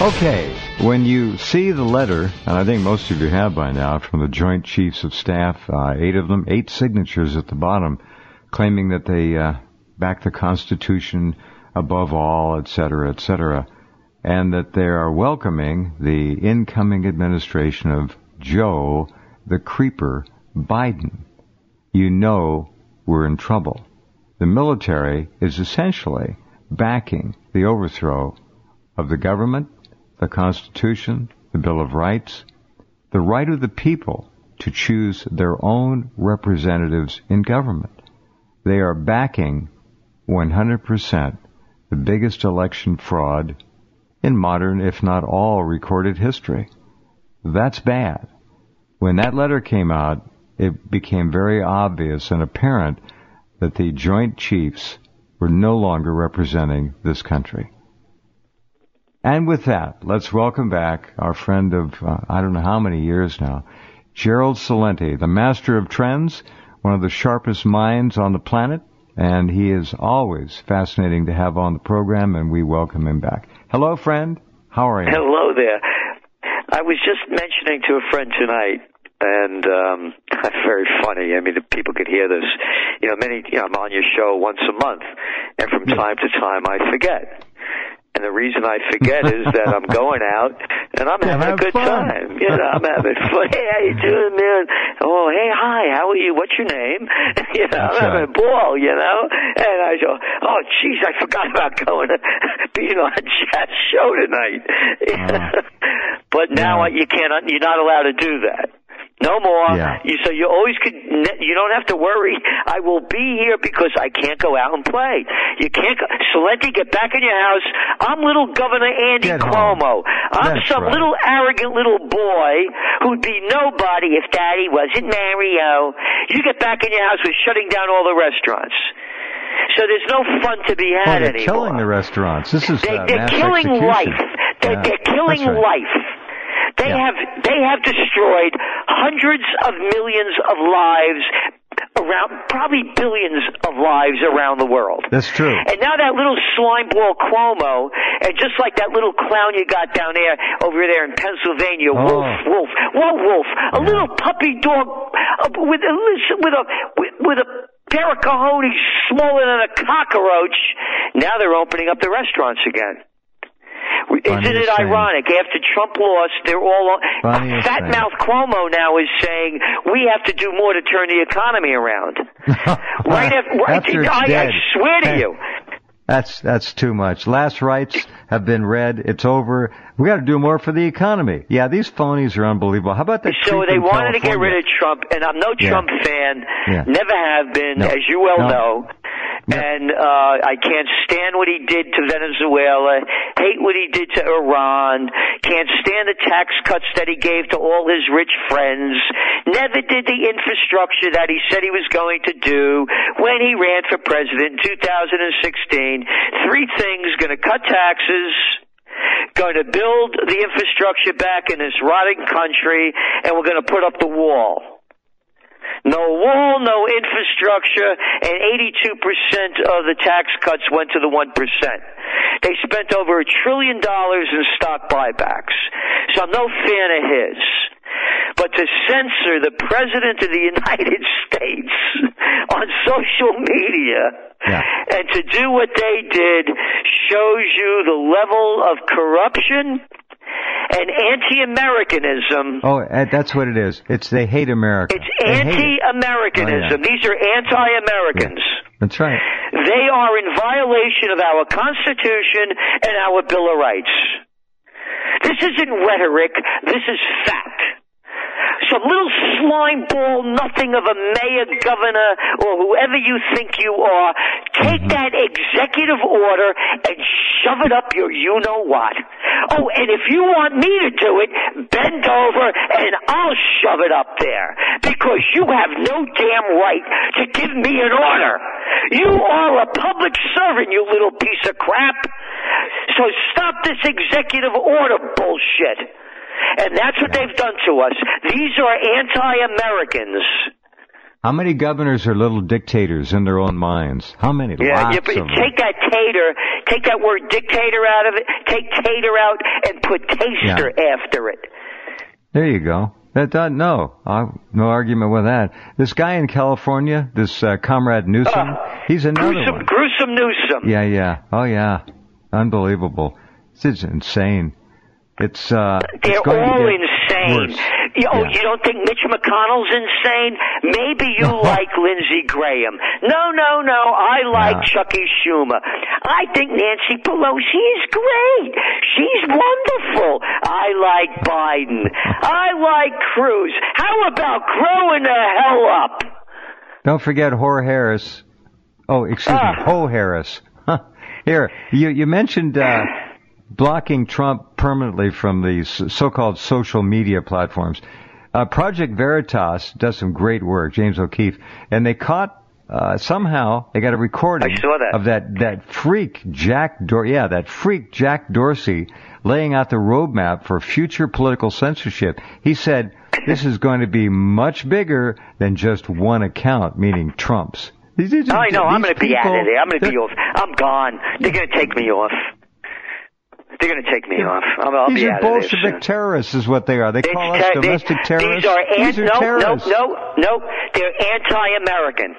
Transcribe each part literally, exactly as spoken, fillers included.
Okay, when you see the letter, and I think most of you have by now, from the Joint Chiefs of Staff, uh, eight of them, eight signatures at the bottom, claiming that they uh, back the Constitution above all, et cetera, et cetera, and that they are welcoming the incoming administration of Joe, the Creeper, Biden. You know we're in trouble. The military is essentially backing the overthrow of the government, the Constitution, the Bill of Rights, the right of the people to choose their own representatives in government. They are backing one hundred percent the biggest election fraud in modern, if not all, recorded history. That's bad. When that letter came out, it became very obvious and apparent that the Joint Chiefs were no longer representing this country. And with that, let's welcome back our friend of, uh, I don't know how many years now, Gerald Celente, the master of trends, one of the sharpest minds on the planet, and he is always fascinating to have on the program, and we welcome him back. Hello, friend. How are you? Hello there. I was just mentioning to a friend tonight, and um, very funny. I mean, the people could hear this. You know, many. You know, I'm on your show once a month, and from time to time I forget. And the reason I forget is that I'm going out and I'm having have a good fun. time. You know, I'm having fun. Hey, how you doing, man? Oh, hey, hi, how are you? What's your name? You know, That's I'm having right. a ball, you know? And I go, oh, geez, I forgot about going to being on Chad's show tonight. Uh, but now yeah. you can't, you're not allowed to do that. No more. Yeah. You, so you always could. You don't have to worry. I will be here because I can't go out and play. You can't. Go, Celente, get back in your house. I'm little Governor Andy Get Cuomo. home. I'm That's some right. little arrogant little boy who'd be nobody if Daddy wasn't Mario. You get back in your house with shutting down all the restaurants. So there's no fun to be oh, had they're anymore. killing the restaurants. This is They, uh, they're mass killing execution. life. They're, Yeah, they're killing that's right. life. They Yeah. have they have destroyed hundreds of millions of lives around, probably billions of lives around the world. That's true. And now that little slimeball Cuomo, and just like that little clown you got down there over there in Pennsylvania, Oh. Wolf, Wolf, what Wolf? A Yeah. little puppy dog uh, with a with a with, with a pair of cojones smaller than a cockroach. Now they're opening up the restaurants again. Isn't it Funniest ironic? thing. After Trump lost, they're all Funniest Fat thing. Mouth Cuomo now is saying we have to do more to turn the economy around. right after, right, After it's I, I dead. swear to Hey. you. That's that's too much. Last rites have been read. It's over. We got to do more for the economy. Yeah, these phonies are unbelievable. How about that? So creep they in wanted to get California? rid of Trump, and I'm no Yeah. Trump fan. Yeah. Never have been, No. as you well No. know. No. And uh I can't stand what he did to Venezuela, hate what he did to Iran, can't stand the tax cuts that he gave to all his rich friends, never did the infrastructure that he said he was going to do when he ran for president in two thousand sixteen. Three things: going to cut taxes, going to build the infrastructure back in this rotting country, and we're going to put up the wall. No wall, no infrastructure, and eighty-two percent of the tax cuts went to the one percent. They spent over a trillion dollars in stock buybacks. So I'm no fan of his. But to censor the President of the United States on social media Yeah. and to do what they did shows you the level of corruption and anti-Americanism. Oh, uh, that's what it is. It's they hate America. It's They hate it. anti-Americanism. Oh, yeah. These are anti-Americans. That's right. They are in violation of our Constitution and our Bill of Rights. This isn't rhetoric. This is fact. Some little slime ball nothing of a mayor, governor, or whoever you think you are, take Mm-hmm. that executive order and shove it up your you-know-what. Oh, and if you want me to do it, bend over and I'll shove it up there. Because you have no damn right to give me an order. You are a public servant, you little piece of crap. So stop this executive order bullshit. And that's what they've done to us. These are anti-Americans. How many governors are little dictators in their own minds? How many? Yeah, Lots yeah, but of them. take that tater, take that word dictator out of it, take tater out, and put taster Yeah. after it. There you go. That doesn't, no, uh, no argument with that. This guy in California, this uh, Comrade Newsom, Uh, he's another gruesome, one. gruesome Newsom. Yeah, yeah. Oh, yeah. Unbelievable. This is insane. It's, uh, They're it's going all to get insane. worse. You, oh, Yeah. you don't think Mitch McConnell's insane? Maybe you like Lindsey Graham. No, no, no. I like Yeah. Chucky Schumer. I think Nancy Pelosi is great. She's wonderful. I like Biden. I like Cruz. How about growing the hell up? Don't forget Ho Harris. Oh, excuse Ah. me, Ho Harris. Here, you, you mentioned, uh, blocking Trump permanently from these so-called social media platforms. Uh, Project Veritas does some great work, James O'Keefe, and they caught, uh, somehow, they got a recording I saw that. of that, that freak Jack Dor- yeah, that freak Jack Dorsey laying out the roadmap for future political censorship. He said, this is going to be much bigger than just one account, meaning Trump's. These, these, I know. I'm going to be out people- of there. I'm going to be off. I'm gone. They're going to take me off. They're going to take me off. I'll, I'll These be are out of there Bolshevik soon. terrorists is what they are. They It's call us ter- they- domestic terrorists. These are, an- These are no, terrorists. no, no, no. They're anti-American.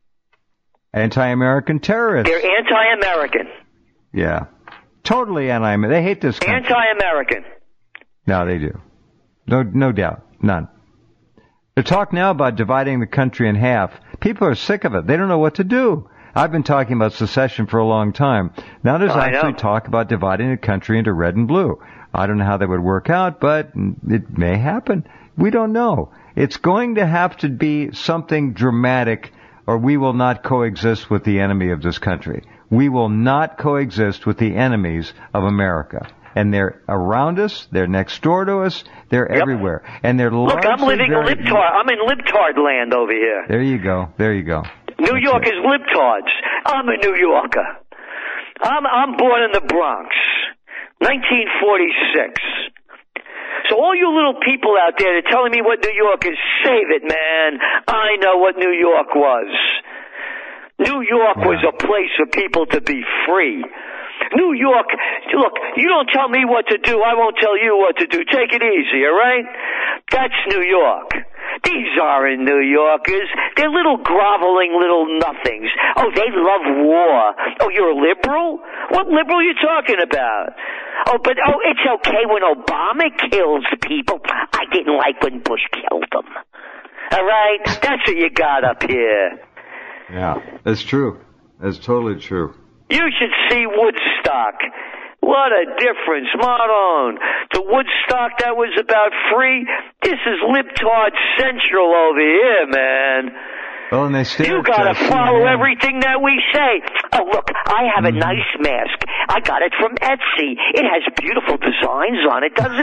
Anti-American terrorists. They're anti-American. Yeah. Totally anti-American. They hate this country. Anti-American. No, they do. No, no doubt. None. They talk now about dividing the country in half. People are sick of it. They don't know what to do. I've been talking about secession for a long time. Now there's I actually know. talk about dividing the country into red and blue. I don't know how that would work out, but it may happen. We don't know. It's going to have to be something dramatic, or we will not coexist with the enemy of this country. We will not coexist with the enemies of America. And they're around us, they're next door to us, they're Yep. everywhere. And they're Look, I'm largely living very- libtard. I'm in libtard land over here. There you go. There you go. New That's York it. is libtards. I'm a New Yorker. I'm I'm born in the Bronx, nineteen forty-six. So all you little people out there that are telling me what New York is, save it, man. I know what New York was. New York Yeah. was a place for people to be free. New York, look, you don't tell me what to do, I won't tell you what to do. Take it easy, all right? That's New York. These aren't New Yorkers. They're little groveling little nothings. Oh, they love war. Oh, you're a liberal? What liberal are you talking about? Oh, but, oh, it's okay when Obama kills people. I didn't like when Bush killed them. All right? That's what you got up here. Yeah, that's true. That's totally true. You should see Woodstock. What a difference, Marlon. The Woodstock that was about free, this is libtard central over here, man. Well, and they stare You at, gotta uh, follow C N N. everything that we say. Oh, look, I have a Mhm. nice mask. I got it from Etsy. It has beautiful designs on it, doesn't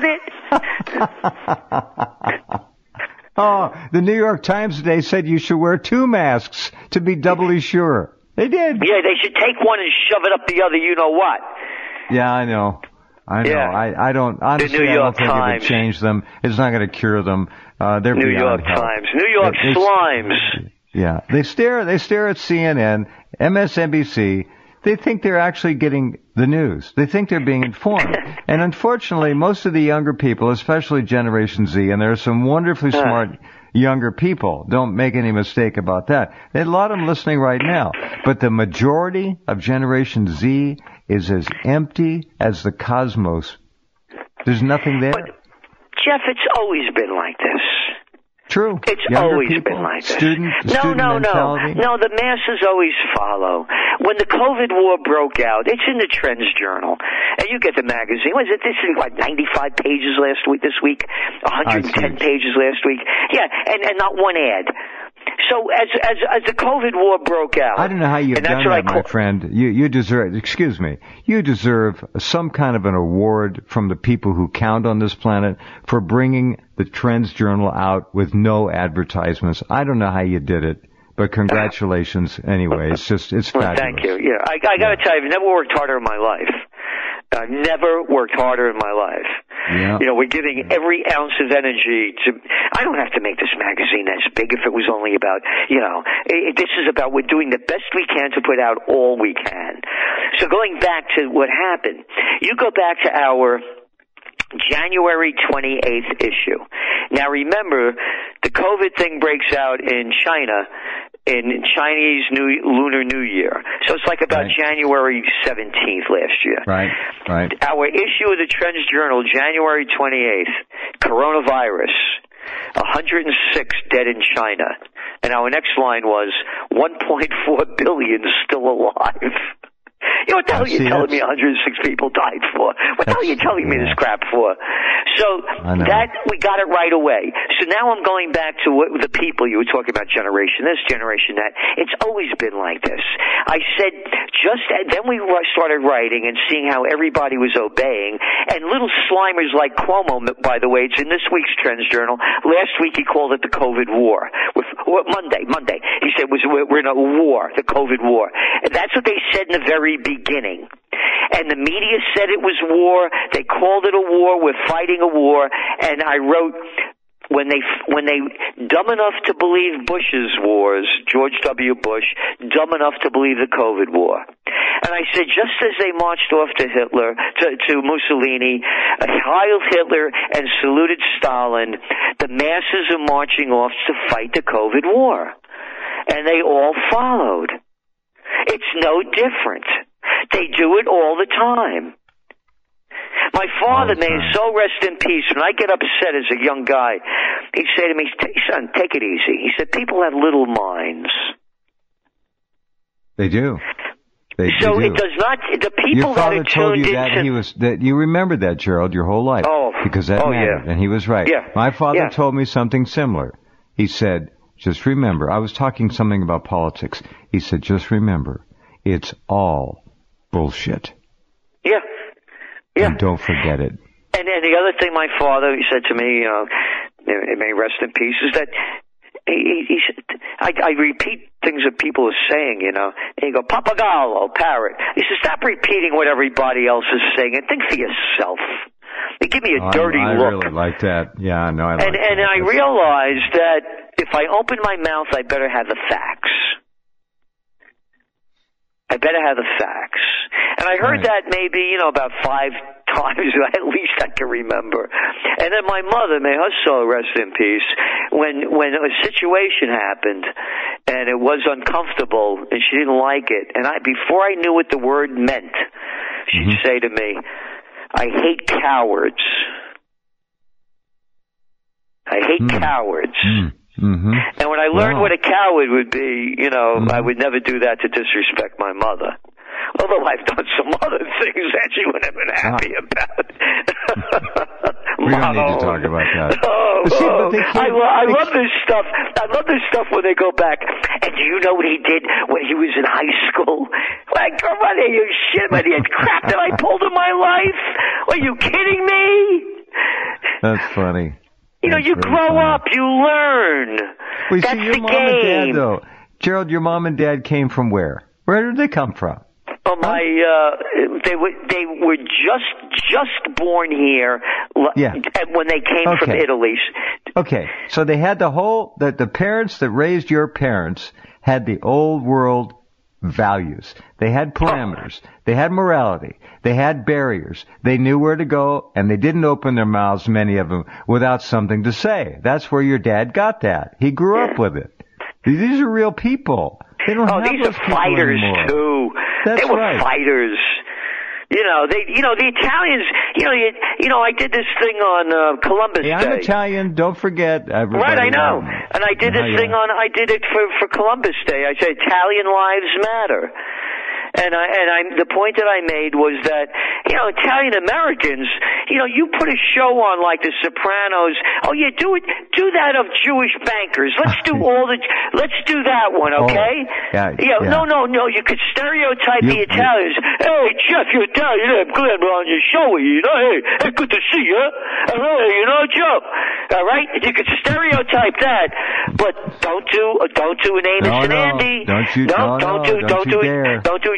it? Oh, the New York Times today said you should wear two masks to be doubly sure. They did. Yeah, they should take one and shove it up the other, you know what. Yeah, I know. I know. Yeah. I, I don't, honestly, New I don't York think it Times. would change them. It's not going to cure them. Uh, they're New beyond York help. Times. New York They- they- Slimes. Yeah. They stare, they stare at C N N, M S N B C. They think they're actually getting the news. They think they're being informed. And unfortunately, most of the younger people, especially Generation Z, and there are some wonderfully Huh. smart younger people, don't make any mistake about that. There's a lot of them listening right now. But the majority of Generation Z is as empty as the cosmos. There's nothing there. But, Jeff, it's always been like this. True. It's Younger always people, been like this. Student, no, student no, mentality. no. No, the masses always follow. When the COVID war broke out, it's in the Trends Journal. And you get the magazine. Was it, this is what, ninety-five pages last week, this week? one hundred ten I see. pages last week? Yeah, and, and not one ad. So as as as the COVID war broke out, I don't know how you've and that's done what that, I my call, friend. You you deserve. Excuse me. You deserve some kind of an award from the people who count on this planet for bringing the Trends Journal out with no advertisements. I don't know how you did it, but congratulations anyway. It's just it's Well, fabulous. thank you. Yeah, I, I got to tell you, I've never worked harder in my life. I've never worked harder in my life. Yeah. You know, we're giving every ounce of energy to, I don't have to make this magazine as big if it was only about, you know, it, this is about we're doing the best we can to put out all we can. So going back to what happened, you go back to our January twenty-eighth issue. Now remember, the COVID thing breaks out in China in Chinese New Lunar New Year. So it's like about right. January seventeenth last year. Right, right. Our issue of the Trends Journal, January twenty-eighth, coronavirus, one hundred six dead in China. And our next line was one point four billion still alive. You know what the hell are you telling me one hundred six people died for? What the hell are you telling me yeah. this crap for? So that, we got it right away. So now I'm going back to what, the people you were talking about, generation this, generation that. It's always been like this. I said, just, then we started writing and seeing how everybody was obeying. And little slimers like Cuomo, by the way, it's in this week's Trends Journal. Last week he called it the COVID war. With, what, Monday, Monday. He said was we're in a war, the COVID war. And that's what they said in the very beginning. And the media said it was war. They called it a war. We're fighting a war. And I wrote, when they when they dumb enough to believe Bush's wars, George W. Bush, dumb enough to believe the COVID war. And I said, just as they marched off to Hitler, to, to Mussolini, hailed Hitler and saluted Stalin, the masses are marching off to fight the COVID war. And they all followed. It's no different. They do it all the time. My father, may his soul rest in peace, when I get upset as a young guy, he'd say to me, son, take it easy. He said, people have little minds. They do. They, so they do. It does not, the people your father that are told tuned you that into... he was, that you remembered that, Gerald, your whole life. Oh, because that oh, mattered, yeah. and he was right. Yeah. My father yeah. told me something similar. He said, just remember, I was talking something about politics. He said, just remember, it's all bullshit. Yeah. Yeah. And don't forget it. And then the other thing my father said to me, you know, it may rest in peace, is that he, he said, I, I repeat things that people are saying, you know, and you go, Papagallo, parrot. He says, stop repeating what everybody else is saying and think for yourself. They give me a oh, dirty I, I look. I really like that. Yeah, no, I like and, that. And I realized that if I open my mouth, I better have the facts. I better have the facts. And I heard right. that maybe, you know, about five times, at least I can remember. And then my mother, may her soul rest in peace, when when a situation happened and it was uncomfortable and she didn't like it, and I before I knew what the word meant, she'd mm-hmm. say to me, I hate cowards. I hate mm. cowards. Mm. Mm-hmm. And when I learned wow. what a coward would be, you know, mm-hmm. I would never do that to disrespect my mother. Although I've done some other things that she would have been happy ah. about. We don't need to talk about that. Oh, see, oh. I, lo- I they love this stuff. I love this stuff when they go back. And do you know what he did when he was in high school? Like, come on, are you shit, man? The crap that I pulled in my life? Are you kidding me? That's funny. You know, That's you grow funny. up, you learn. Well, That's see, your the mom game. and dad, though. Gerald, your mom and dad came from where? Where did they come from? Oh, my, uh, they were, they were just, just born here yeah. when they came okay. from Italy. Okay. So they had the whole, the, the parents that raised your parents had the old world values. They had parameters. Oh. They had morality. They had barriers. They knew where to go, and they didn't open their mouths, many of them, without something to say. That's where your dad got that. He grew yeah. up with it. These are real people. They don't oh, have these those are fighters anymore. too. That's they were right. fighters. You know, they, you know, the Italians, you know, you, you know, I did this thing on uh, Columbus hey, Day. I'm Italian. Don't forget, everybody. Right, I know. Um, and I did this yeah. thing on, I did it for, for Columbus Day. I said, Italian lives matter. And I, and I, the point that I made was that, you know, Italian Americans, you know, you put a show on like The Sopranos. Oh yeah, do it, do that of Jewish bankers. Let's do all the, let's do that one, okay? Oh, yeah, yeah, yeah. No, no, no. You could stereotype you, the Italians. You, hey, Jeff, you're Italian. I'm glad we're on your show with you. You know, hey, hey, good to see you. Hey, you know, Joe. All right, you could stereotype that, but don't do, don't do an Amos no, and no. Andy. Don't you? No, no, don't no, do, don't, don't you do dare. it. Don't do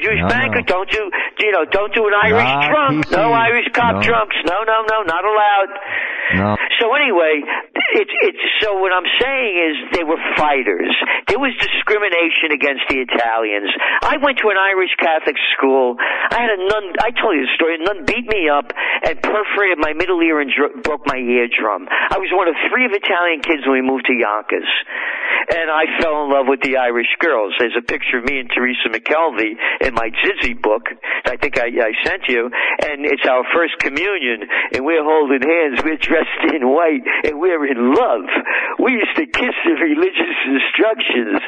Jewish no, banquet. No. Don't do, you know, don't do an Irish Not drunk. P C. No Irish cop No. drunks. No, no, no, not allowed. No. So anyway, it's it's so what I'm saying is they were fighters. There was discrimination against the Italians. I went to an Irish Catholic school. I had a nun. I told you the story. A nun beat me up and perforated my middle ear and dro- broke my eardrum. I was one of three of Italian kids when we moved to Yonkers, and I fell in love with the Irish girls. There's a picture of me and Teresa McKelvey in my Zizzy book. I think I, I sent you, and it's our first communion, and we're holding hands. We're dressed in white, and we're in love. We used to kiss the religious instructions.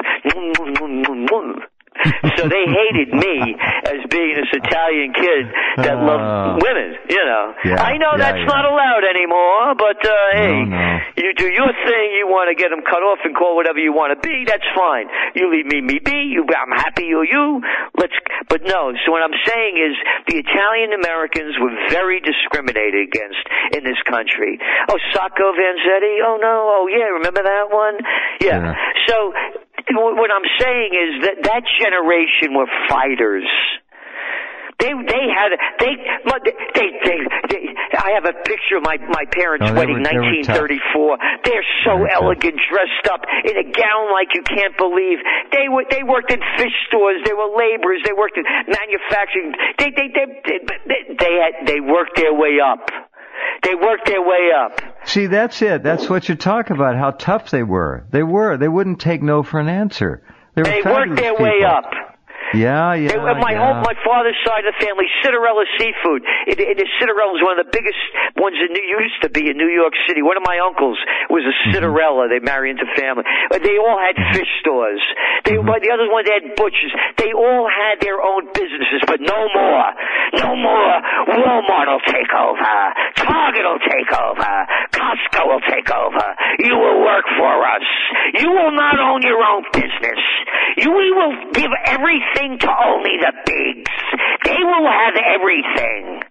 So they hated me as being this Italian kid that uh, loved women, you know. Yeah, I know yeah, that's yeah. not allowed anymore, but uh, hey, no, no. you do your thing. You want to get them cut off and call whatever you want to be. That's fine. You leave me, me be. You, I'm happy. You, you. Let's. But no. So what I'm saying is the Italian Americans were very discriminated against in this country. Oh, Sacco Vanzetti. Oh no. Oh yeah. Remember that one? Yeah. Yeah. So what I'm saying is that that generation were fighters. They they had they they they, they I have a picture of my my parents' No, they wedding, were- they were nineteen thirty-four. They're so Very tough. elegant, dressed up in a gown like you can't believe. They were they worked in fish stores. They were laborers. They worked in manufacturing. They they they they they, they had they worked their way up. They worked their way up. See, that's it. That's what you talk about, how tough they were. They were. They wouldn't take no for an answer. They, were They fabulous worked their people. way up. Yeah, yeah, They, my yeah. whole, my father's side of the family, Citarella Seafood. It, it, Citarella was one of the biggest ones in New used to be in New York City. One of my uncles was a Citarella. They married into family. They all had fish stores. They, Mm-hmm. but the other ones, they had butchers. They all had their own businesses, but no more. No more. Walmart will take over. Target will take over. Costco will take over. You will work for us. You will not own your own business. You, we will give everything to only the bigs. They will have everything.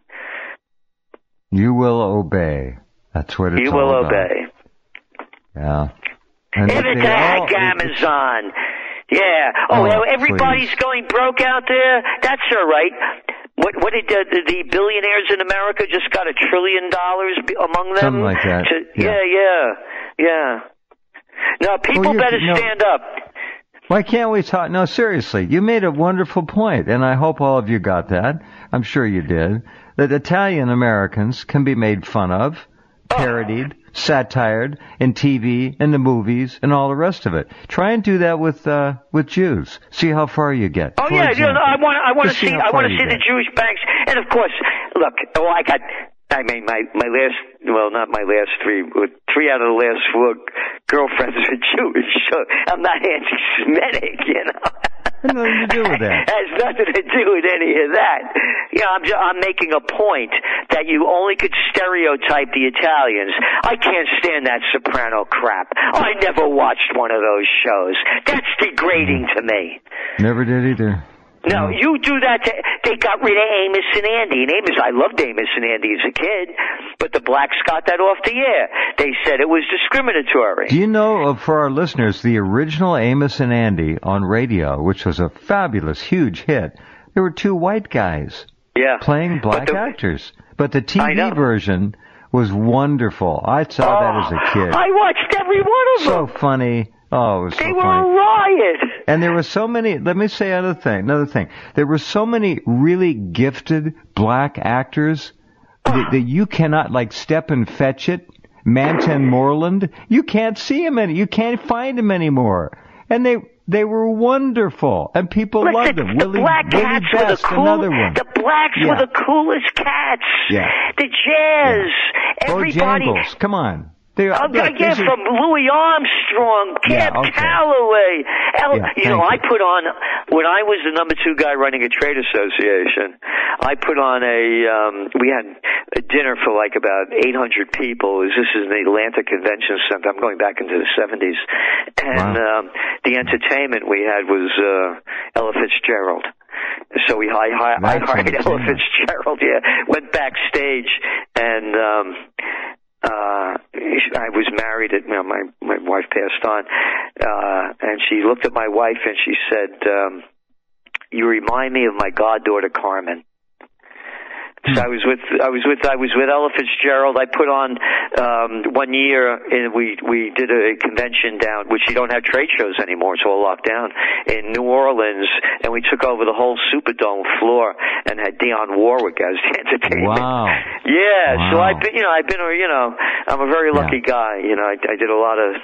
You will obey. That's what it's You all will about. obey. Yeah. And If they it's all- a Amazon. Yeah. Oh, Oh, everybody's please. going broke out there. That's all right. What, what did the, the, the billionaires in America just got a trillion dollars be- among them? Something like that. To, Yeah. yeah, yeah, yeah. No, people Well, you- better no. stand up. Why can't we talk? No, seriously, you made a wonderful point, and I hope all of you got that. I'm sure you did. That Italian Americans can be made fun of, parodied, satired in T V, in the movies, and all the rest of it. Try and do that with uh, with Jews. See how far you get. Oh For yeah, you know, example. I want I want to Just see how I far want to you see the get. Jewish banks, and of course, look, oh I got. I mean, my my last, well, not my last three, but three out of the last four girlfriends are Jewish, so I'm not anti-Semitic, you know. Has nothing to do with that. Has nothing to do with any of that. You know, I'm just, I'm making a point that you only could stereotype the Italians. I can't stand that Soprano crap. I never watched one of those shows. That's degrading to me. Never did either. No, you do that to, they got rid of Amos and Andy. And Amos, I loved Amos and Andy as a kid, but the blacks got that off the air. They said it was discriminatory. Do you know, uh, for our listeners, the original Amos and Andy on radio, which was a fabulous, huge hit, there were two white guys Yeah. playing black But the- actors. But the T I V know. version was wonderful. I saw Oh, that as a kid. I watched every one of them. So funny. Oh, it was they so were funny. a riot. And there were so many, let me say another thing, another thing. There were so many really gifted black actors that, that you cannot, like Stephen Fetchit, Manton Moreland, you can't see him any, you can't find him anymore. And they, they were wonderful. And people Listen, loved them. the Willie, black Willie cats Best, were the cool, another one. the blacks Yeah. were the coolest cats. Yeah. The jazz. Everybody. Bojangles, come on. They, Oh, look, yeah, these are- from Louis Armstrong, Yeah, Cab okay. Calloway. El- Yeah, you know, thank I put on, when I was the number two guy running a trade association, I put on a, um, we had a dinner for like about eight hundred people. This is in the Atlanta Convention Center. I'm going back into the seventies. And Wow. um, the entertainment we had was uh, Ella Fitzgerald. So we I, I, I That's hired Ella entertainment. Fitzgerald, yeah, went backstage and, um, uh, I was married at, you know, my, my wife passed on, uh, and she looked at my wife and she said, um, you remind me of my goddaughter Carmen. So I was with I was with I was with Ella Fitzgerald. I put on um, one year, and we we did a convention down, which you don't have trade shows anymore. It's all locked down in New Orleans, and we took over the whole Superdome floor and had Dionne Warwick as the entertainment. Wow. Yeah. Wow. So I've been, you know, I've been, you know, I'm a very lucky yeah. guy. You know, I, I did a lot of.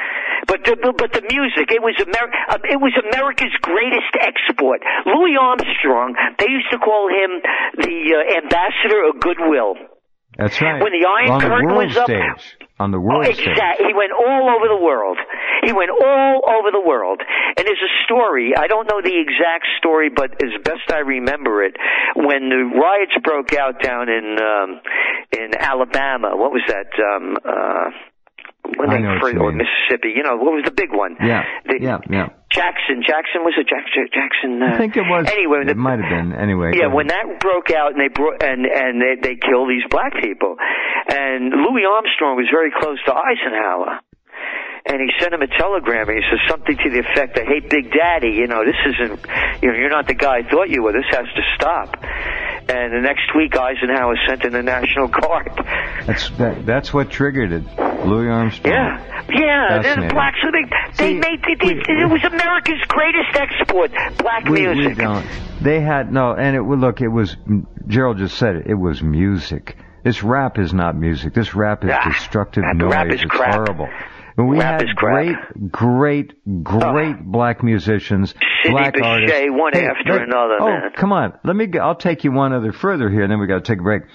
But the, but the music, it was Amer- it was America's greatest export. Louis Armstrong, they used to call him the uh, ambassador of goodwill. That's right. When the Iron on Curtain the world was up, stage. On the world oh, exactly. stage. He went all over the world. He went all over the world. And there's a story, I don't know the exact story, but as best I remember it, when the riots broke out down in um, in Alabama, what was that? Um, uh, When they first, or Mississippi, you know, what was the big one? Yeah, the, yeah, yeah. Jackson, Jackson was it Jackson? Jackson. Uh, I think it was. Anyway, it might have been. Anyway. Yeah, when that broke out and they brought and and they they killed these black people, and Louis Armstrong was very close to Eisenhower. And he sent him a telegram, and he says something to the effect that, "Hey, Big Daddy, you know, this isn't, you know, you're not the guy I thought you were. This has to stop." And the next week, Eisenhower sent in the National Guard. That's that, that's what triggered it, Louis Armstrong. Yeah, yeah. They're the blacks. They, they See, made it, we, it, it was America's greatest export. Black we, music. We don't. They had no, and it would look. It was Gerald just said it. It was music. This rap is not music. This rap is ah, destructive rap, noise. Rap is it's crap. horrible. And we Rap had is crap. great, great, great oh. black musicians, Sidney black Bechet, artists. one hey, after let, another. Oh, man. come on. Let me. I'll take you one other further here, and then we got to take a break.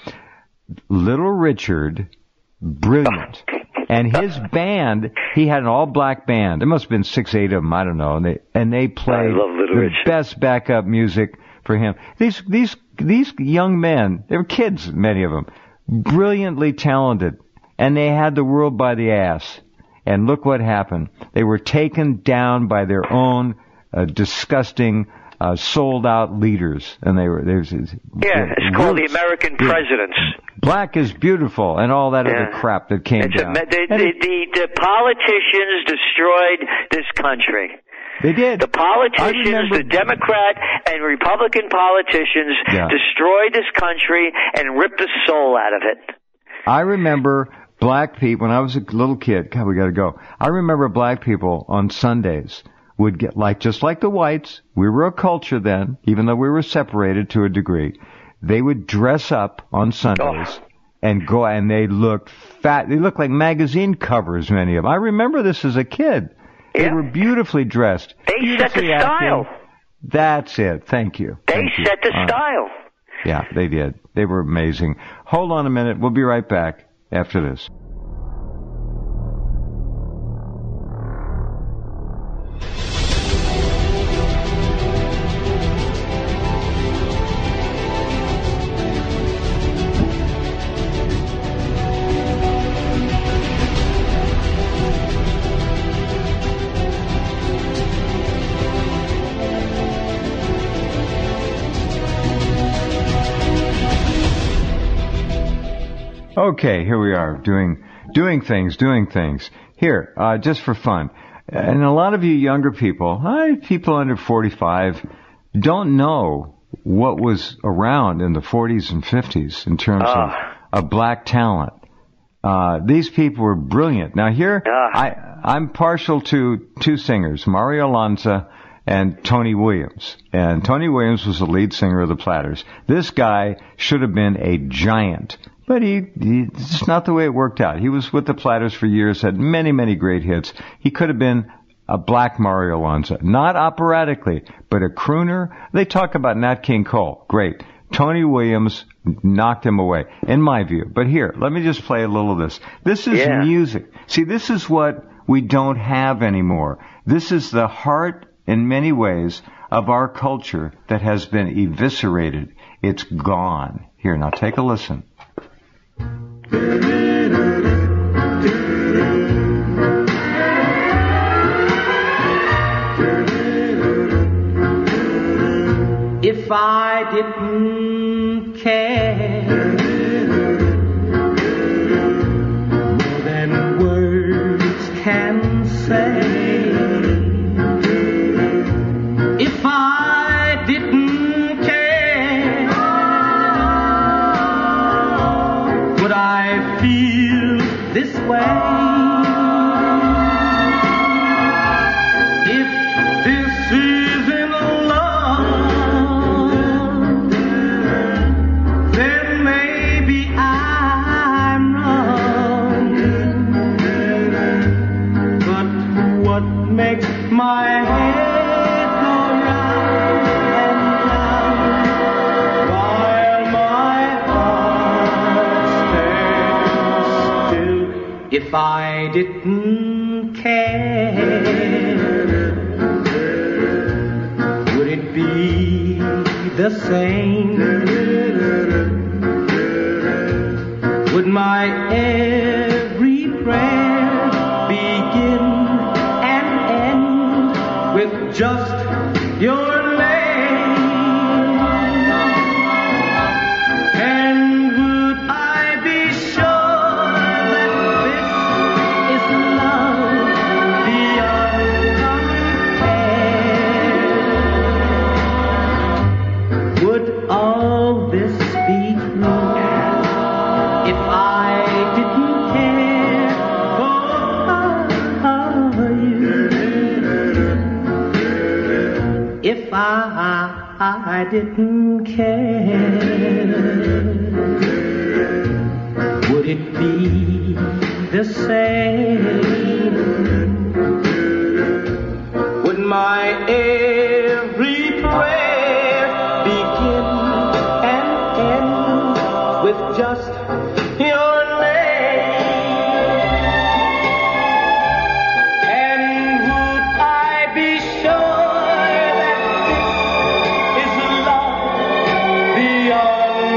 Little Richard, brilliant, and his band. He had an all-black band. There must have been six, eight of them. I don't know. And they and they played the Richard. best backup music for him. These these these young men. They were kids, many of them, brilliantly talented, and they had the world by the ass. And look what happened. They were taken down by their own uh, disgusting, uh, sold-out leaders. And they were... There's, yeah, it's called the American presidents. Black is beautiful and all that yeah. other crap that came it's down. A, the, the, the, the politicians destroyed this country. They did. The politicians, remember, the Democrat and Republican politicians yeah. destroyed this country and ripped the soul out of it. I remember... Black people, when I was a little kid, God, we got to go. I remember black people on Sundays would get, like, just like the whites, we were a culture then, even though we were separated to a degree, they would dress up on Sundays oh. and go, and they looked fat. They looked like magazine covers, many of them. I remember this as a kid. They yeah. were beautifully dressed. They beautifully set the style. Acting. That's it. Thank you. They Thank set you. the uh, style. Yeah, they did. They were amazing. Hold on a minute. We'll be right back after this. Okay, here we are doing doing things, doing things. Here, uh, just for fun. And a lot of you younger people, uh, people under forty-five, don't know what was around in the forties and fifties in terms uh. of, of black talent. Uh, these people were brilliant. Now here, uh. I, I'm partial to two singers, Mario Lanza and Tony Williams. And Tony Williams was the lead singer of the Platters. This guy should have been a giant. But he, he, it's just not the way it worked out. He was with the Platters for years, had many, many great hits. He could have been a black Mario Lanza. Not operatically, but a crooner. They talk about Nat King Cole. Great. Tony Williams knocked him away, in my view. But here, let me just play a little of this. This is yeah. music. See, this is what we don't have anymore. This is the heart, in many ways, of our culture that has been eviscerated. It's gone. Here, now take a listen. If I didn't care more than words can say, if I didn't didn't care, would it be the same? Would my every prayer begin and end with just your name? And would I be sure that this is love beyond compare? Would all this be true if I didn't care for you? If I, I didn't care, would it be the same? Would my every prayer begin and end with just your name? And would I be sure that this is love beyond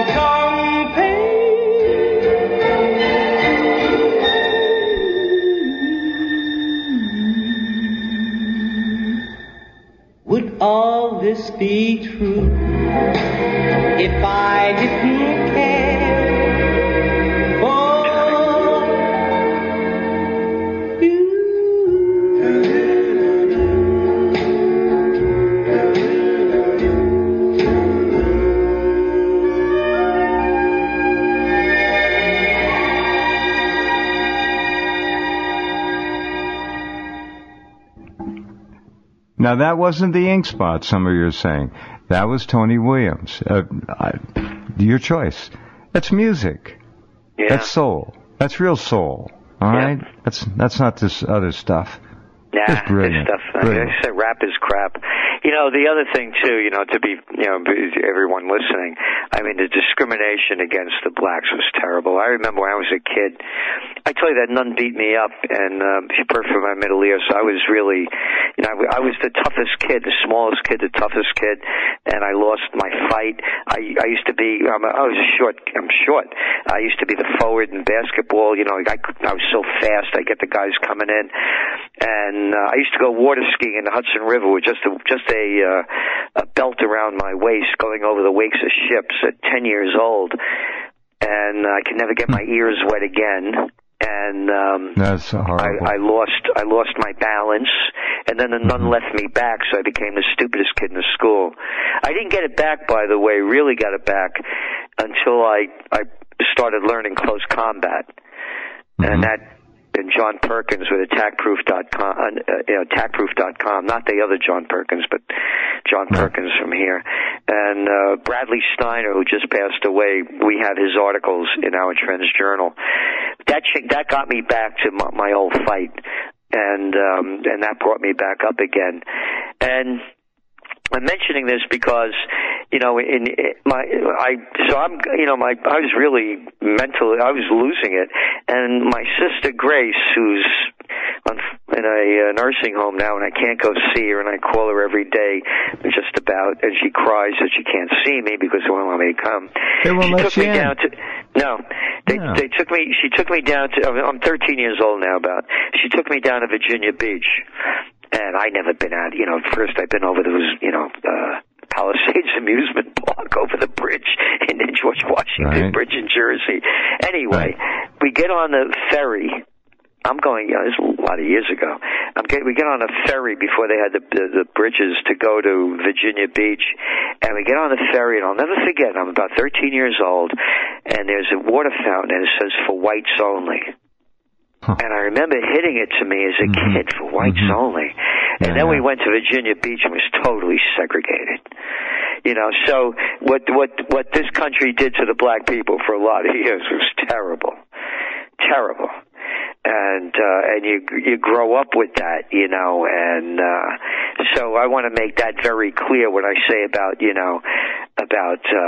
compare? Would all this be true if I didn't care for you? Now, that wasn't the Ink Spot, some of you are saying. That was Tony Williams. Uh, I, your choice. That's music. Yeah. That's soul. That's real soul. All Yeah. right? That's that's not this other stuff. Nah, It's brilliant. this stuff. I Brilliant. said rap is crap. You know, the other thing too, you know, to be, you know, everyone listening, I mean, the discrimination against the blacks was terrible. I remember when I was a kid, I tell you that none beat me up, and uh, she perked for my middle ear, so I was really, you know, I, I was the toughest kid, the smallest kid, the toughest kid, and I lost my fight. I, I used to be, um, I was a short, I'm short. I used to be the forward in basketball. You know, I, I was so fast. I get the guys coming in, and uh, I used to go water skiing in the Hudson River with just a, just a, uh, a belt around my waist, going over the wakes of ships at ten years old, and I could never get my ears wet again. And um, That's horrible. I, I lost, I lost my balance, and then the nun Mm-hmm. left me back, so I became the stupidest kid in the school. I didn't get it back, by the way. Really got it back until I, I started learning close combat, Mm-hmm. and that. And John Perkins with attack proof dot com, uh, you know, attack proof dot com, not the other John Perkins, but John Perkins from here. And uh, Bradley Steiner, who just passed away, we have his articles in our Trends Journal. That ch- that got me back to my, my old fight, and um, and that brought me back up again. And I'm mentioning this because, you know, in, in my, I, so I'm, you know, my, I was really mentally, I was losing it, and my sister Grace, who's on, in a uh, nursing home now, and I can't go see her, and I call her every day, just about, and she cries that she can't see me because they won't let me come. They won't she let took you me in. down to, no, they, Yeah. they took me, she took me down to, I'm thirteen years old now, about, she took me down to Virginia Beach. And I never been out, you know, first I've been over those, you know, uh, Palisades Amusement Park over the bridge in the George Washington Right. Bridge in Jersey. Anyway, Right. we get on the ferry. I'm going, you know, this is a lot of years ago. I'm get, we get on a ferry before they had the, the, the bridges to go to Virginia Beach. And we get on the ferry, and I'll never forget, I'm about thirteen years old, and there's a water fountain, and it says for whites only. Huh. And I remember hitting it to me as a Mm-hmm. kid for whites Mm-hmm. only. And Yeah, then we yeah. went to Virginia Beach and was totally segregated. You know, so what what what this country did to the black people for a lot of years was terrible. Terrible. And uh and you you grow up with that, you know, and uh so I want to make that very clear when I say about, you know, about um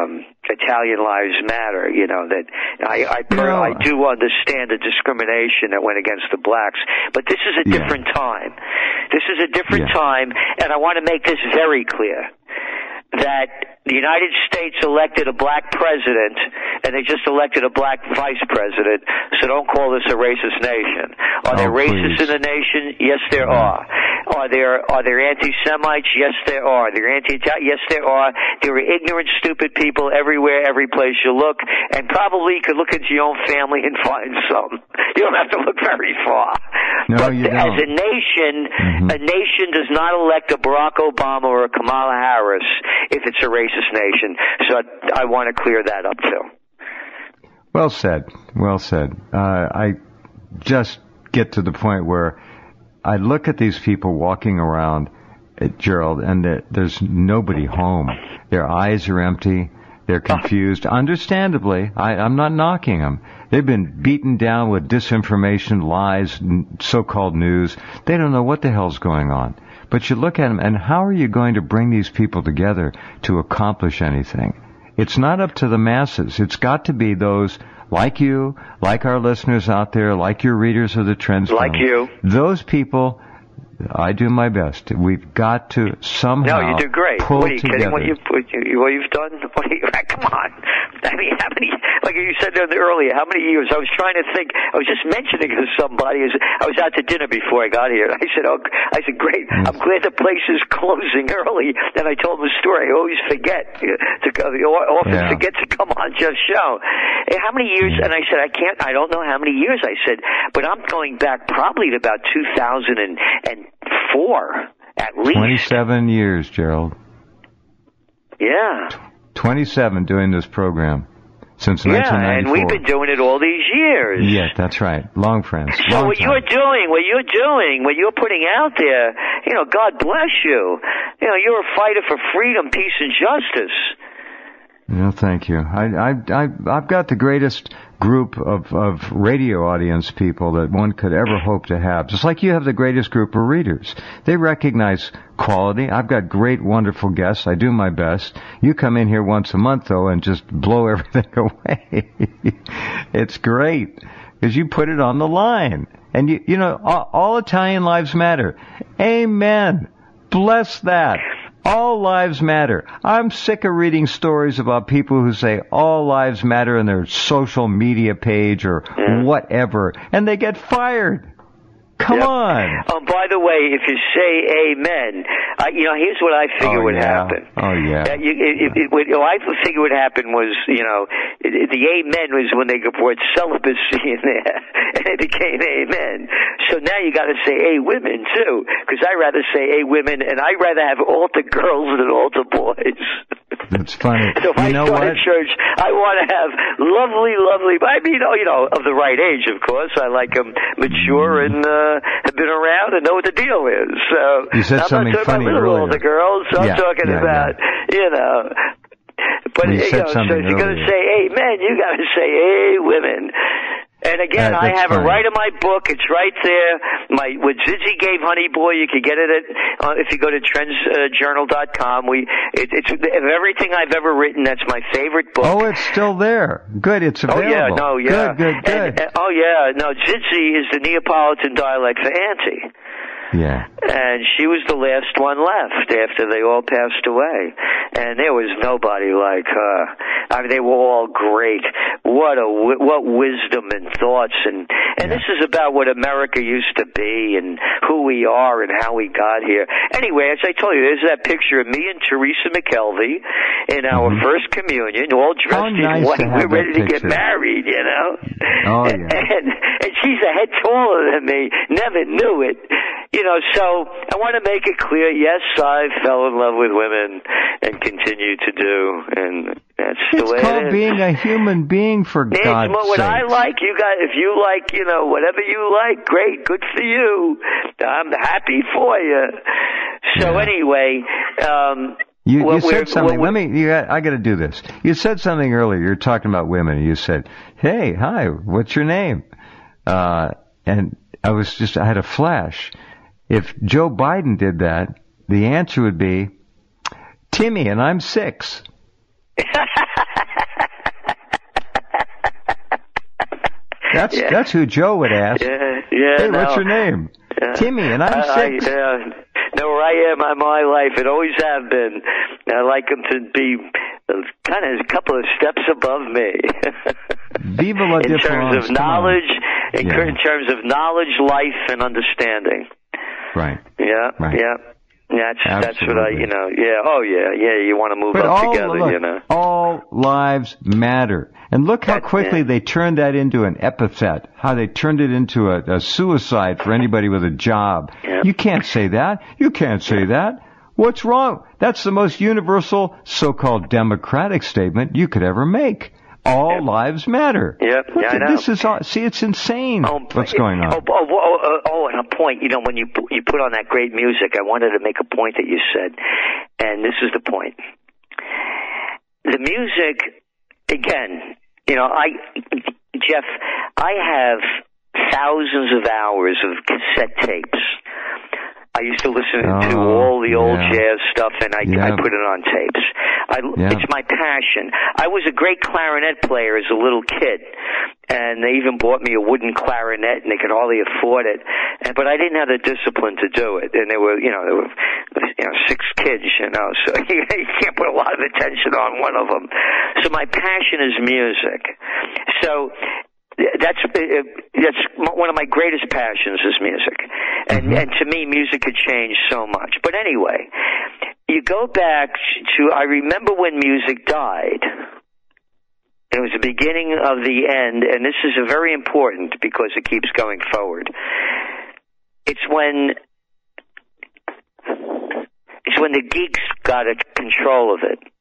Italian lives matter. You know that I I, per, No. I do understand the discrimination that went against the blacks, but this is a Yeah. different time. This is a different Yeah. time, and I want to make this very clear that the United States elected a black president, and they just elected a black vice president, so don't call this a racist nation. Are there Oh, racists please. in the nation? Yes, there are. Are there are there anti-Semites? Yes, there are. Are there anti-Italian? Yes, there are. There are ignorant, stupid people everywhere, every place you look, and probably you could look into your own family and find some. You don't have to look very far. No, but you as don't. a nation, Mhm. a nation does not elect a Barack Obama or a Kamala Harris if it's a racist nation. So I, I want to clear that up too. Well said. Well said. Uh, I just get to the point where I look at these people walking around, uh, Gerald, and the, there's nobody home. Their eyes are empty. They're confused. Understandably, I, I'm not knocking them. They've been beaten down with disinformation, lies, n- so-called news. They don't know what the hell's going on. But you look at them, and how are you going to bring these people together to accomplish anything? It's not up to the masses. It's got to be those like you, like our listeners out there, like your readers of the Trends. Like you. Those people, I do my best. We've got to somehow No, you do great. pull What are you together. kidding? What you've what, you, what you've done? What are you, come on. I mean, how many? Like you said earlier, how many years? I was trying to think. I was just mentioning to somebody. As I was out to dinner before I got here. I said, "Oh, I said, great. I'm glad the place is closing early." And I told them the story. I always forget to go. I often Yeah. forget to come on just show. Hey, how many years? And I said, I can't. I don't know how many years. I said, but I'm going back probably to about two thousand four at least. twenty-seven years, Gerald. Yeah. twenty-seven doing this program since Yeah, nineteen ninety-four. and we've been doing it all these years. Yeah, that's right. Long friends. So Long what time. you're doing, what you're doing, what you're putting out there, you know, God bless you. You know, you're a fighter for freedom, peace, and justice. No, thank you. I, I, I, I've got the greatest group of, of radio audience people that one could ever hope to have. Just like you have the greatest group of readers. They recognize quality. I've got great, wonderful guests. I do my best. You come in here once a month, though, and just blow everything away. It's great because you put it on the line. And, you, you know, all, all Italian lives matter. Amen. Bless that. All lives matter. I'm sick of reading stories about people who say all lives matter in their social media page or Yeah. whatever, and they get fired. Come Yep. on. Oh, by the way, if you say amen, uh, you know, here's what I figure Oh, would yeah. happen. Oh, yeah. Uh, you, it, it, it, what I figure would happen was, you know, it, it, the amen was when they brought celibacy in there, and it became amen. So now you got to say a women, too, because I rather say a women, and I rather have altar girls than altar boys. That's funny. So if You I know start what? a church, I want to have lovely, lovely, I mean, oh, you know, of the right age, of course. I like them mature and uh, have been around and know what the deal is. So You said I'm something not talking funny about little earlier. older girls. I'm Yeah, talking yeah, about, you know. But, You you, said know, so something if you're going to earlier. say amen, you got to say a women. And again, Uh, I that's have fine. it right in my book. It's right there. My what Zizi gave Honey Boy. You can get it at uh, if you go to trends journal dot com. We it, it's of everything I've ever written. That's my favorite book. Oh, it's still there. Good. It's Oh available. yeah, no, yeah. Good, good, good. And, and, oh yeah, no. Zizi is the Neapolitan dialect for auntie. Yeah. And she was the last one left after they all passed away. And there was nobody like her. I mean, they were all great. What a what wisdom and thoughts. And, and Yeah. this is about what America used to be and who we are and how we got here. Anyway, as I told you, there's that picture of me and Teresa McKelvey in our Mhm. first communion, all dressed How nice in white. to have We're ready that to get picture. married, you know. Oh, and, yeah. and, and she's a head taller than me. Never knew it. You know, so I want to make it clear, yes, I fell in love with women and continue to do, and that's the It's way called it is. being a human being, for It's God's what, what I sake. like, you got, if you like, you know, whatever you like, great, good for you. I'm happy for you. So Yeah. anyway, um, You, what you we're- said something. what Let me. You got, I got to do this. You said something earlier. You're talking about women. You said, "Hey, hi. What's your name?" Uh, and I was just. I had a flash. If Joe Biden did that, the answer would be Timmy, and I'm six. That's yeah. that's who Joe would ask. Yeah, yeah. Hey, no. what's your name? Yeah. Timmy, and I'm I, six. I, uh, know where I am on my life. It always have been. I like them to be kind of a couple of steps above me. Viva la in terms of knowledge, in, yeah. in terms of knowledge, life, and understanding. Right. Yeah. Right. Yeah. That's Absolutely. that's what I, you know, yeah, oh yeah, yeah, you want to move but up all, together, look, you know. all lives matter. And look how That's quickly it. they turned that into an epithet, how they turned it into a, a suicide for anybody with a job. Yep. You can't say that. You can't say that. What's wrong? That's the most universal so-called democratic statement you could ever make. All Yep. lives matter. Yep, Look, yeah, I know. This is all, see, it's insane Oh, what's going on. Oh, oh, oh, oh, oh, and a point, you know, when you you put on that great music, I wanted to make a point that you said, and this is the point. The music, again, you know, I, Jeff, I have thousands of hours of cassette tapes. I used to listen oh, to all the old yeah. jazz stuff, and I, yeah. I put it on tapes. I, yeah. It's my passion. I was a great clarinet player as a little kid, and they even bought me a wooden clarinet, and they could hardly afford it. And, but I didn't have the discipline to do it, and there were, you know, there were, you know, six kids, you know, so you can't put a lot of attention on one of them. So my passion is music. So. That's that's one of my greatest passions is music, and mm-hmm. and to me, music could change so much. But anyway, you go back to I remember when music died. It was the beginning of the end, and this is a very important because it keeps going forward. It's when it's when the geeks got a control of it.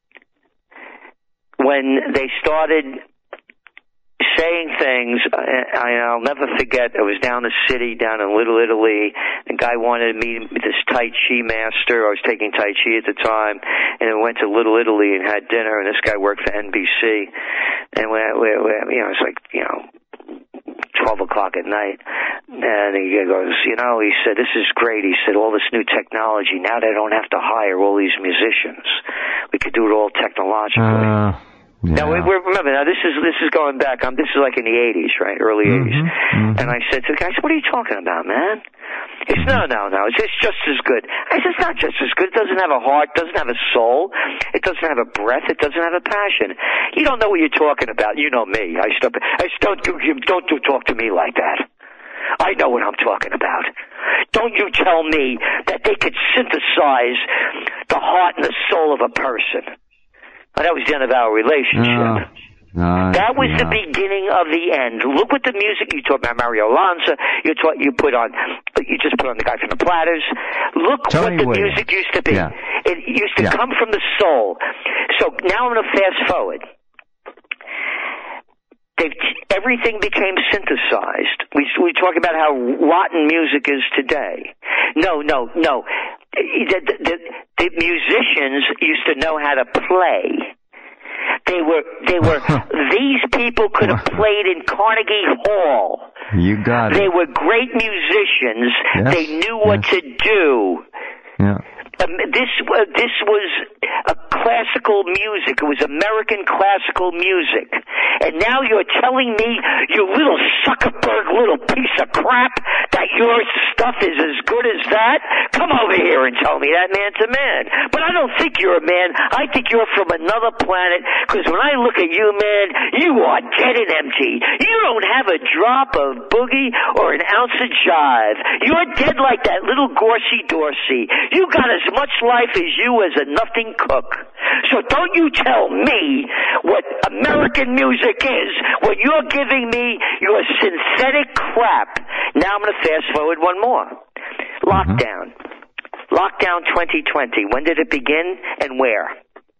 When they started saying things, I, I'll never forget, I was down the city, down in Little Italy. The guy wanted to meet this Tai Chi master. I was taking Tai Chi at the time, and I went to Little Italy and had dinner, and this guy worked for N B C. And when, we, we, you know, it was like, you know, twelve o'clock at night. And he goes, you know, he said, this is great. He said, all this new technology, now they don't have to hire all these musicians. We could do it all technologically. Uh. Yeah. Now, we're, remember, now this is this is going back. Um, this is like in the eighties, right? Early eighties. Mm-hmm, mm-hmm. And I said to the guys, what are you talking about, man? He said, no, no, no. It's, it's just as good. I said, it's not just as good. It doesn't have a heart. Doesn't have a soul. It doesn't have a breath. It doesn't have a passion. You don't know what you're talking about. You know me. I stop. I don't do. Don't do talk to me like that. I know what I'm talking about. Don't you tell me that they could synthesize the heart and the soul of a person. Well, that was the end of our relationship. Uh, uh, that was yeah. the beginning of the end. Look what the music you talk about, Mario Lanza. You talk, you put on, you just put on the guy from the Platters. Look Tony what the Williams. music used to be. Yeah. It used to yeah. come from the soul. So now I'm going to fast forward. They've, everything became synthesized. We we talk about how rotten music is today. No, no, no. The, the, the, the musicians used to know how to play. They were, they were, these people could have played in Carnegie Hall. You got it. They were great musicians. Yes, They knew what yes. to do. Yeah. Um, this uh, this was a classical music. It was American classical music. And now you're telling me, you little Zuckerberg little piece of crap, that your stuff is as good as that? Come over here and tell me that, man to man. But I don't think you're a man. I think you're from another planet, because when I look at you, man, you are dead and empty. You don't have a drop of boogie or an ounce of jive. You're dead like that little Gorsey Dorsey. You got as much life as you as a nothing cook. So don't you tell me what American music is when you're giving me your synthetic crap. Now I'm going to fast forward one more. Lockdown. Mm-hmm. Lockdown twenty twenty. When did it begin and where?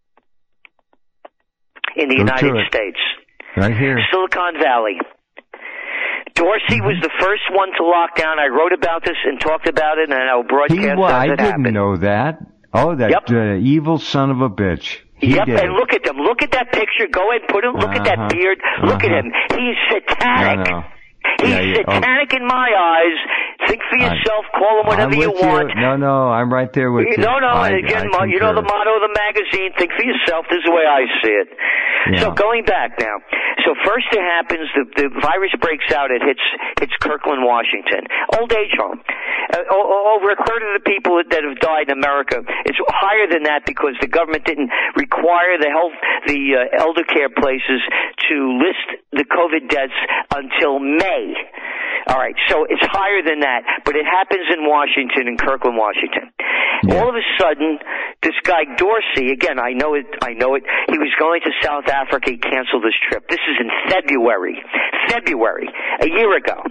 In the Go United to it. States. Right here. Silicon Valley. Dorsey was the first one to lock down. I wrote about this and talked about it, and I'll broadcast He, as well, I it didn't happened. know that. Oh, that Yep. uh, evil son of a bitch. He yep, did and it. look at them. Look at that picture. Go ahead, put him. Look at that Uh-huh. beard. Look Uh-huh. at him. He's satanic. No, no. He's Yeah, yeah. satanic in my eyes. Think for yourself. I, call them whatever I'm you with want. You. No, no, I'm right there with you. No, no. I, again, I you know the motto of the magazine. Think for yourself. This is the way I see it. Yeah. So going back now. So first it happens. The, the virus breaks out. It hits hits Kirkland, Washington. Old age home. Uh, over a third of the people that have died in America. It's higher than that because the government didn't require the health, the uh, elder care places to list the COVID deaths until May. All right, so it's higher than that, but it happens in Washington, in Kirkland, Washington. Yeah. All of a sudden, this guy Dorsey, again, I know it, I know it, he was going to South Africa, he canceled his trip. This is in February. February, a year ago.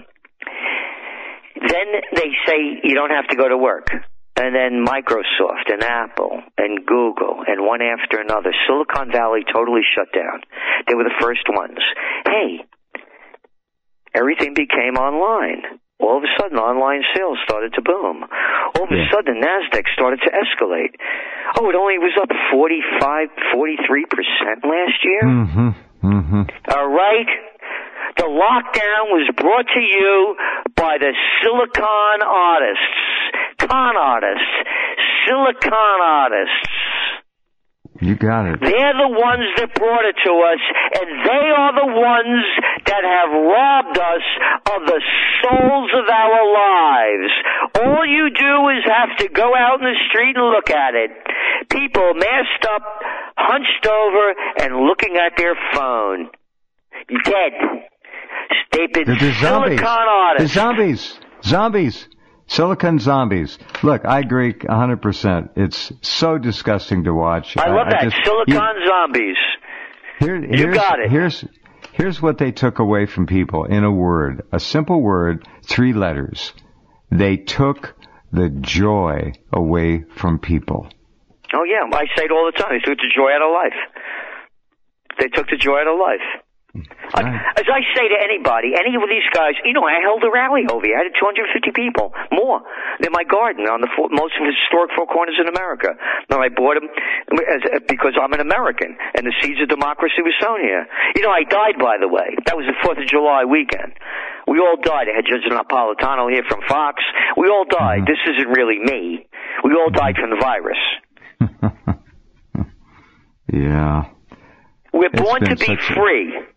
Then they say you don't have to go to work. And then Microsoft and Apple and Google and one after another. Silicon Valley totally shut down. They were the first ones. Hey, everything became online. All of a sudden, online sales started to boom. All of a yeah. sudden, NASDAQ started to escalate. Oh, it only was up forty-five, forty-three percent last year? Mm-hmm. Mm-hmm. All right? The lockdown was brought to you by the Silicon artists. Con artists. Silicon artists. You got it. They're the ones that brought it to us, and they are the ones that have robbed us of the souls of our lives. All you do is have to go out in the street and look at it. People masked up, hunched over, and looking at their phone. Dead. They've been the, the Silicon zombies. artists. The zombies. Zombies. Silicon zombies. Look, I agree one hundred percent. It's so disgusting to watch. I love I, that. I just, Silicon you, zombies. Here, you got it. Here's, here's what they took away from people in a word. A simple word, three letters. They took the joy away from people. Oh, yeah. I say it all the time. They took the joy out of life. They took the joy out of life. Right. As I say to anybody, any of these guys, you know, I held a rally over here. I had two hundred fifty people, more than my garden on the four, most historic four corners in America. Now, I bought them as, because I'm an American, and the seeds of democracy were sown here. You know, I died, by the way. That was the fourth of July weekend. We all died. I had Judge Napolitano here from Fox. We all died. Mm-hmm. This isn't really me. We all died from the virus. Yeah. We're born to be free. A...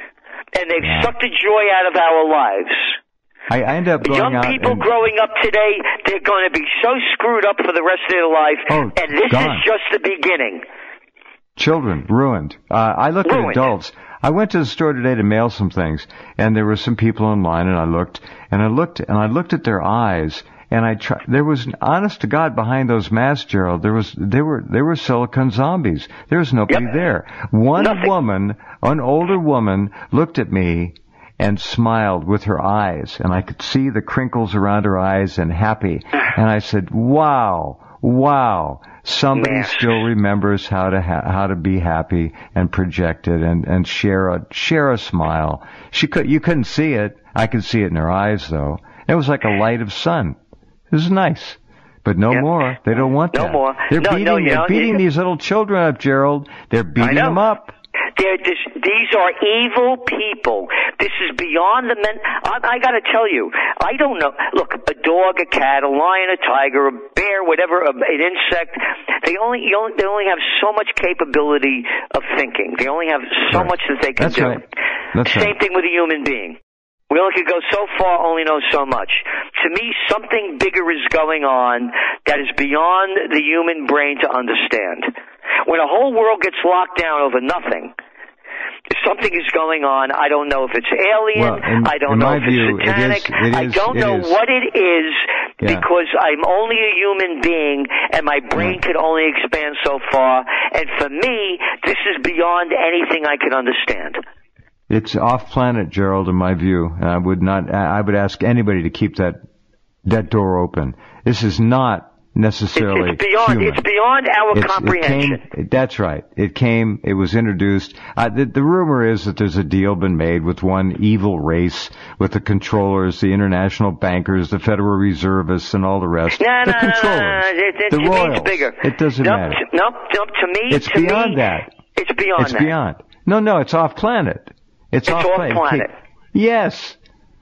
And they've yeah. sucked the joy out of our lives. I, I end up going Young out people and... growing up today, they're going to be so screwed up for the rest of their life, oh, and this gone. is just the beginning. Children, ruined. Uh, I look ruined. at adults. I went to the store today to mail some things, and there were some people in line, and I looked, and I looked, and I looked at their eyes, and I tried, there was, honest to God, behind those masks, Gerald, there was, they were, they were Silicon zombies. There was nobody yep. there. One Nothing. woman, an older woman, looked at me and smiled with her eyes, and I could see the crinkles around her eyes and happy. And I said, wow, wow, somebody Masks. still remembers how to ha- how to be happy and project it and, and share a, share a smile. She could, you couldn't see it. I could see it in her eyes, though. It was like a light of sun. It was nice. But no yep. more. They don't want no that. No more. They're no, beating, no, you they're know, beating you, these little children up, Gerald. They're beating them up. They're just, these are evil people. This is beyond the men. I, I got to tell you, I don't know. Look, a dog, a cat, a lion, a tiger, a bear, whatever, a, an insect. They only, you only, they only have so much capability of thinking. They only have so right. much that they can That's do. Right. That's Same right. thing with a human being. We only could go so far, only know so much. To me, something bigger is going on that is beyond the human brain to understand. When a whole world gets locked down over nothing, something is going on. I don't know if it's alien. Well, in, I don't in know my if view, it's satanic. It is, it is, I don't it know is. what it is yeah. because I'm only a human being and my brain yeah. can only expand so far. And for me, this is beyond anything I can understand. It's off planet, Gerald, in my view. And I would not, I would ask anybody to keep that, that door open. This is not necessarily it's, it's beyond, human. It's beyond our it's, comprehension. It came, that's right. It came, it was introduced. Uh, the, the rumor is that there's a deal been made with one evil race, with the controllers, the international bankers, the Federal Reservists, and all the rest. No, the no, controllers, no, no, no. It, it, the it royals. Bigger. It doesn't nope, matter. Nope, nope. To me, it's to beyond me, that. It's beyond it's that. It's beyond. No, no, it's off planet. It's, it's off, off planet. planet. Yes.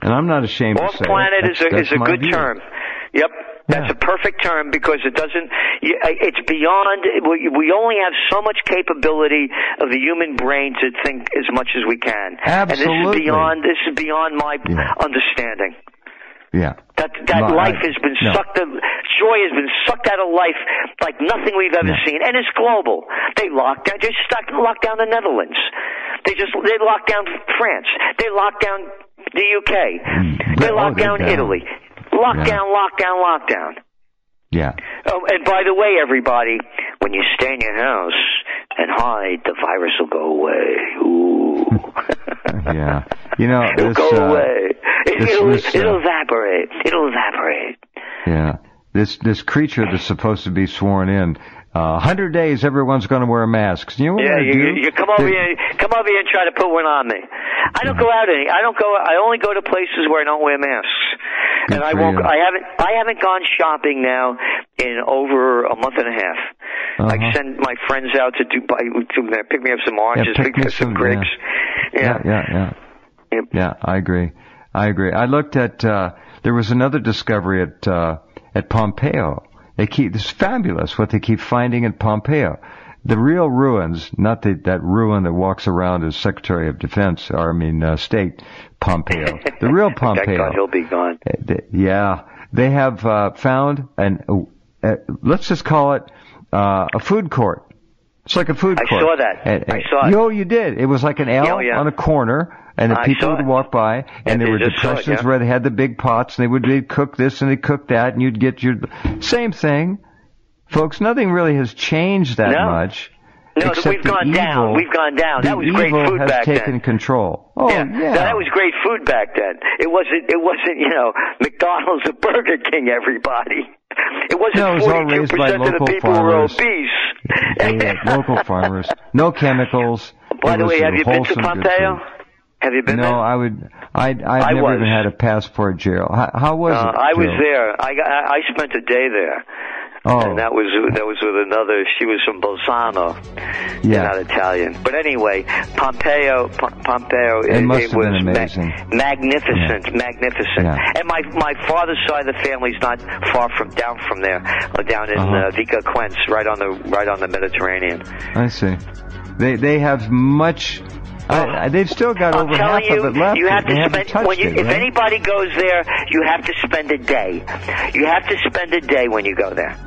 And I'm not ashamed Off to say planet it. is a, is a good view. term. Yep. That's Yeah. a perfect term because it doesn't, it's beyond, we only have so much capability of the human brain to think as much as we can. Absolutely. And this is beyond, this is beyond my Yeah. understanding. Yeah. That that No, life I- has been no. sucked, of, joy has been sucked out of life like nothing we've ever Yeah. seen. And it's global. They locked down, just stuck, locked down the Netherlands. They just, they locked down France. They locked down the U K. Mm. They Oh, locked they're down down. Italy. Lockdown, Yeah. lockdown, lockdown. Yeah. Oh, and by the way, everybody, when you stay in your house and hide, the virus will go away. Ooh. Yeah. You know, it'll this, go uh, away. It, this- it'll, this, uh, it'll evaporate. It'll evaporate. Yeah. This this creature that's supposed to be sworn in, uh, one hundred days everyone's going to wear masks. You know what Yeah, I'm you, gonna do? you come over They- here, come over here and try to put one on me. I don't go out any. I don't go. I only go to places where I don't wear masks. Good And I for won't. you. I haven't. I haven't gone shopping now in over a month and a half. Uh-huh. I send my friends out to do buy, to pick me up some oranges, pick pick me me up some some, grapes. Yeah, Yeah. yeah, yeah. Yep. Yeah, I agree. I agree. I looked at, uh, there was another discovery at, uh, at Pompeo. They keep, this is fabulous what they keep finding at Pompeo. The real ruins, not the, that ruin that walks around as Secretary of Defense, or I mean, uh, State Pompeo. The real Pompeo. Thank God he'll be gone. Uh, th- Yeah. They have, uh, found an, uh, uh, let's just call it, uh, a food court. It's like a food I court. saw that. And, I saw it. Yo, you did. It was like an L Yeah, yeah. on a corner, and the I people saw would it. walk by, and And there they were just saw it, depressions yeah. where they had the big pots, and they would they'd cook this and they cook that, and you'd get your same thing, folks. Nothing really has changed that No. much. No, except we've the gone down. evil- We've gone down. The That was great evil food has back taken then. control. Oh yeah, yeah, Now, that was great food back then. It wasn't. It wasn't. You know, McDonald's or Burger King. Everybody. It wasn't No, it was all forty-two raised by percent of the local people farmers. were obese. Yeah, local farmers, no chemicals. By It the was way, have you been to wholesome, good Pompeo? food. Have you been No, there? I would. I I've I never was. even had a passport, Gerald. How, how was Uh, it? I was Gerald? there. I, got, I I spent a day there. Oh, And that was that was with another. She was from Bolzano, yeah. not Italian. But anyway, Pompeo, P- Pompeo. It must have was been ma- amazing. magnificent, magnificent. Yeah. And my my father's side of the family's not far from down from there, uh, down in Uh-huh. uh, Vica Quenz, right on the right on the Mediterranean. I see. They they have much. I, I, they've still got I'm over half telling you, of it left. you have They to haven't spend. touched When you, it, if right? anybody goes there, you have to spend a day. You have to spend a day when you go there.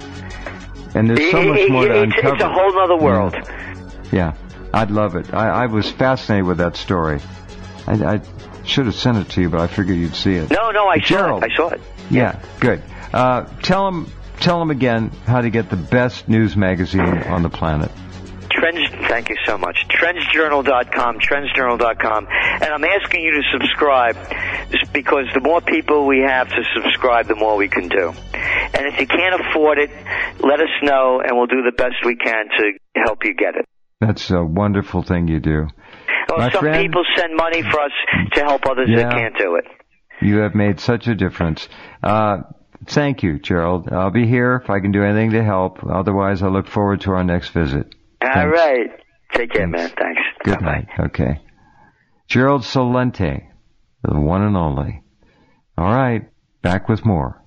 And there's so It- much it- more to it's, uncover. it's a whole other world. Yeah, I'd love it. I, I was fascinated with that story. I, I should have sent it to you, but I figured you'd see it. No, no, I Gerald. saw it. I saw it. Yeah, good. Uh, tell them, tell them again how to get the best news magazine on the planet. Trends, thank you so much. Trendsjournal dot com, trendsjournal dot com. And I'm asking you to subscribe just because the more people we have to subscribe, the more we can do. And if you can't afford it, let us know and we'll do the best we can to help you get it. That's a wonderful thing you do. Well, My some friend- people send money for us to help others Yeah. that can't do it. You have made such a difference. Uh, thank you, Gerald. I'll be here if I can do anything to help. Otherwise, I look forward to our next visit. All Thanks. right. Take care, Thanks. man. Thanks. Good Bye-bye. night. Okay. Gerald Solente, the one and only. All right. Back with more.